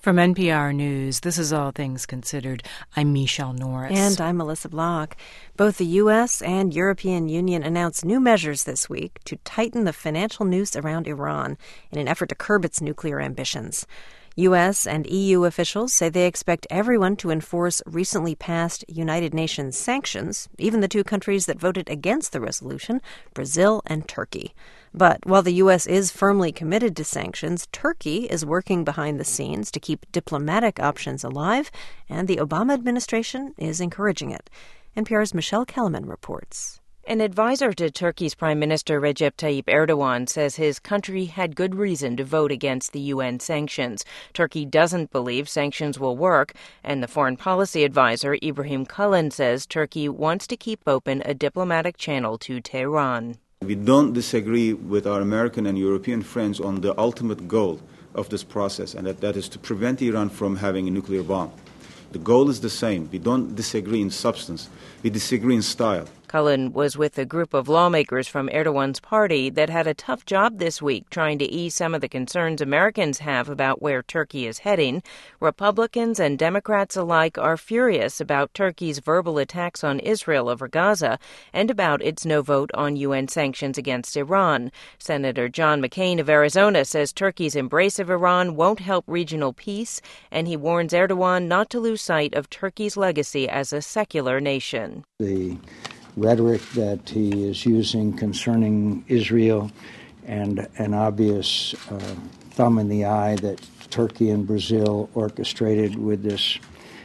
From NPR News, this is All Things Considered. I'm Michelle Norris. And I'm Melissa Block. Both the U.S. and European Union announced new measures this week to tighten the financial noose around Iran in an effort to curb its nuclear ambitions. U.S. and EU officials say they expect everyone to enforce recently passed United Nations sanctions, even the two countries that voted against the resolution, Brazil and Turkey. But while the U.S. is firmly committed to sanctions, Turkey is working behind the scenes to keep diplomatic options alive, and the Obama administration is encouraging it. NPR's Michelle Kellerman reports. An advisor to Turkey's Prime Minister Recep Tayyip Erdogan says his country had good reason to vote against the UN sanctions. Turkey doesn't believe sanctions will work, and the foreign policy advisor Ibrahim Kalin says Turkey wants to keep open a diplomatic channel to Tehran. We don't disagree with our American and European friends on the ultimate goal of this process, and that is to prevent Iran from having a nuclear bomb. The goal is the same. We don't disagree in substance. We disagree in style. Cullen was with a group of lawmakers from Erdogan's party that had a tough job this week trying to ease some of the concerns Americans have about where Turkey is heading. Republicans and Democrats alike are furious about Turkey's verbal attacks on Israel over Gaza and about its no vote on UN sanctions against Iran. Senator John McCain of Arizona says Turkey's embrace of Iran won't help regional peace, and he warns Erdogan not to lose sight of Turkey's legacy as a secular nation. The rhetoric that he is using concerning Israel and an obvious thumb in the eye that Turkey and Brazil orchestrated with this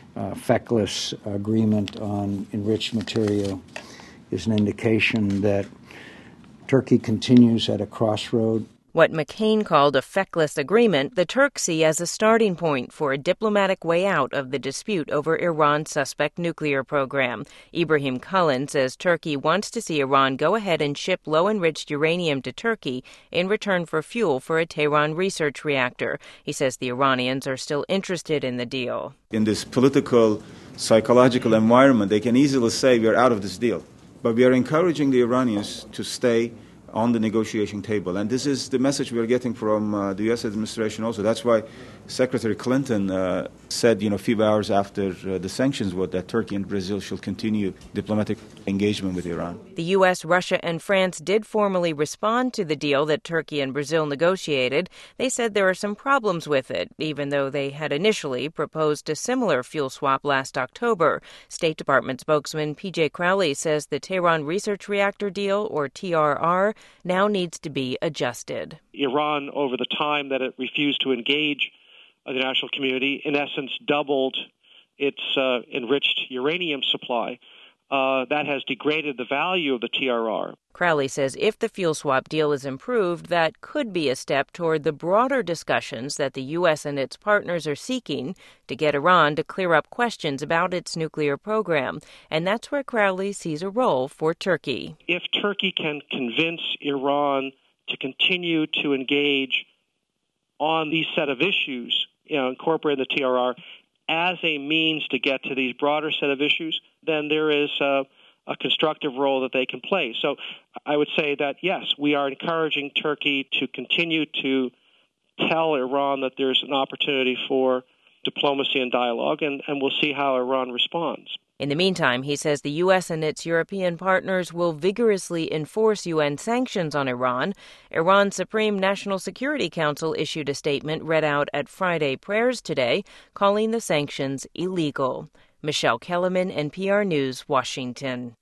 feckless agreement on enriched material is an indication that Turkey continues at a crossroad. What McCain called a feckless agreement, the Turks see as a starting point for a diplomatic way out of the dispute over Iran's suspect nuclear program. Ibrahim Kalin says Turkey wants to see Iran go ahead and ship low-enriched uranium to Turkey in return for fuel for a Tehran research reactor. He says the Iranians are still interested in the deal. In this political, psychological environment, they can easily say we are out of this deal. But we are encouraging the Iranians to stay on the negotiation table. And this is the message we are getting from the U.S. administration also. That's why Secretary Clinton said, a few hours after the sanctions vote that Turkey and Brazil should continue diplomatic engagement with Iran. The U.S., Russia, and France did formally respond to the deal that Turkey and Brazil negotiated. They said there are some problems with it, even though they had initially proposed a similar fuel swap last October. State Department spokesman P.J. Crowley says the Tehran Research Reactor deal, or TRR, now needs to be adjusted. Iran, over the time that it refused to engage the international community, in essence doubled its enriched uranium supply. That has degraded the value of the TRR. Crowley says if the fuel swap deal is improved, that could be a step toward the broader discussions that the U.S. and its partners are seeking to get Iran to clear up questions about its nuclear program. And that's where Crowley sees a role for Turkey. If Turkey can convince Iran to continue to engage on these set of issues, incorporating the TRR as a means to get to these broader set of issues, then there is a constructive role that they can play. So I would say that, yes, we are encouraging Turkey to continue to tell Iran that there's an opportunity for diplomacy and dialogue, and we'll see how Iran responds. In the meantime, he says the U.S. and its European partners will vigorously enforce UN sanctions on Iran. Iran's Supreme National Security Council issued a statement read out at Friday prayers today, calling the sanctions illegal. Michelle Kellerman, NPR News, Washington.